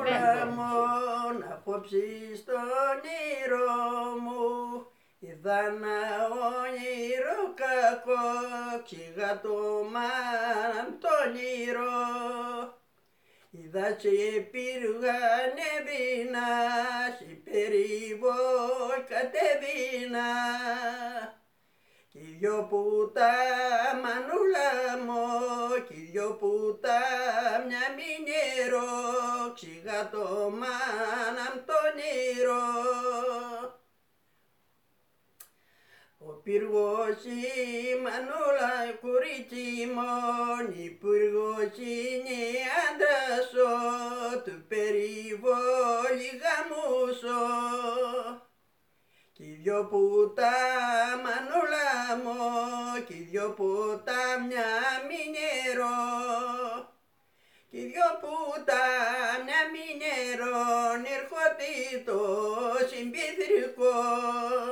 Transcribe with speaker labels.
Speaker 1: λαμόν απόψη στον όνειρο μου. Είδα ένα όνειρο κακό, ξηγά το μάνα το όνειρο. Είδα και πύργανε βίνα, σε περιβόλ κατεβίνα. Κι δυο πουτά μανούλα μου, κι δυο πουτά μια μηνιέρο, ξηγά το μάνα το όνειρο. Ο πύργος η μανούλα κορίτσι μόνη, πύργος είναι άντρασο, του περιβόλη γαμούσο. Κι δυο πουτά μανούλα μου, κι δυο πουτά μια μηνιέρο. Κι δυο πουτά μια μηνιέρο, ερχόται το συμπίθρικο.